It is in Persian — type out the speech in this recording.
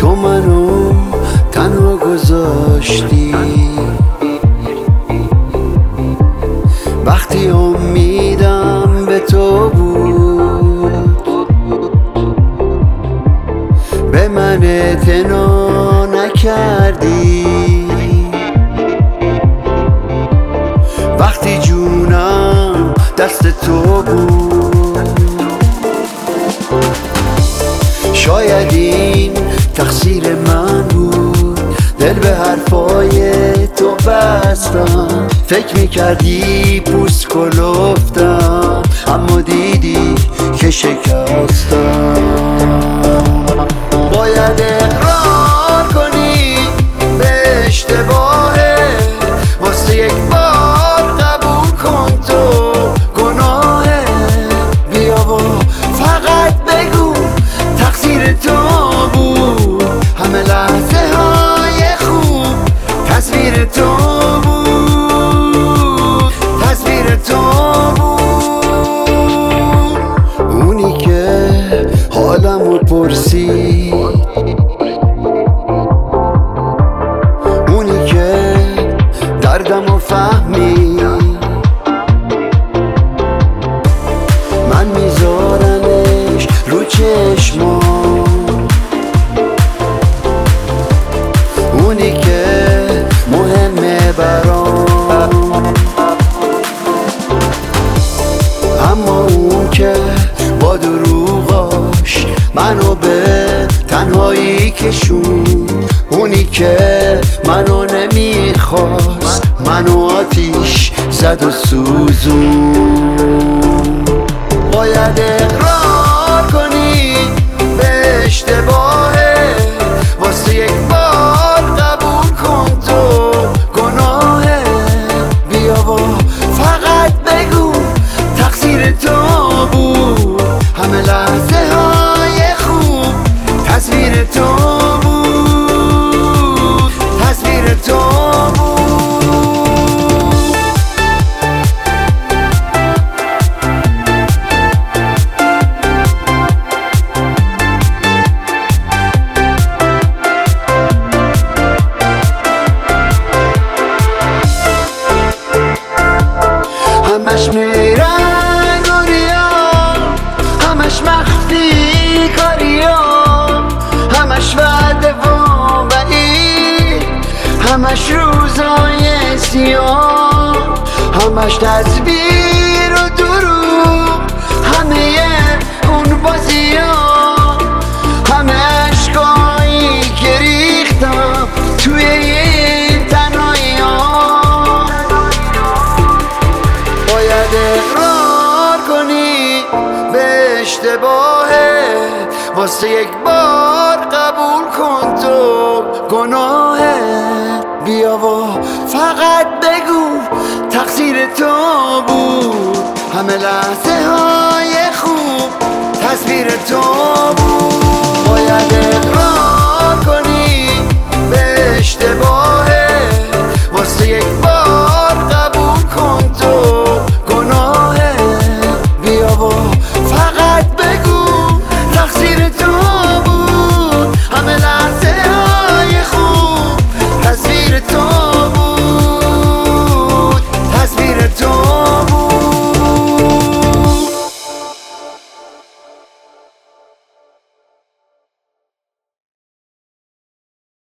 تو منو تنها گذاشتی وقتی امیدم به تو بود، به من اعتنا نکردی. وقتی جونم دست تو بود، شاید این تقصیر من بود. دل به حرفای تو بستم، فکر میکردی پوست کلفتم، اما دیدی که شکستم. باید اقرار کنی به اشتباهه، واسه یک بار قبول کن تو گناهه. بیا و فقط بگو تقصیر تو بود، همه لحظه های خوب تصویر تو بود، تصویر تو بود. اونی که حالمو پرسید، اونی که دردمو فهمید، من میذارمش رو چشمام. اونی که مهمه برام، اما اون که با دروغاش منو به تنهایی کشون. اونی که منو نمیخواست، منو آتیش زد و سوزون. باید اقرار کنی به اشتباهه، واسه یک بار قبول کن تو گناهه. بیا و فقط بگو تقصیر تو بود، همه لحظه های خوب تصویر تو بود، تصویر تو بود. همش میرن و ریا، همش مخفی کاریا، همش وعده و وعید، همش روزای سیاه، همش تصویر و دروغ، همه اون بازیا، همه عشقایی که ریختم توی این تنهایی ها. باید اقرار کنی به اشتباهه، واسه یک بار قبول کن تو گناهه. بیا و فقط بگو تقصیر تو بود، همه لحظه های خوب تصویر تو بود.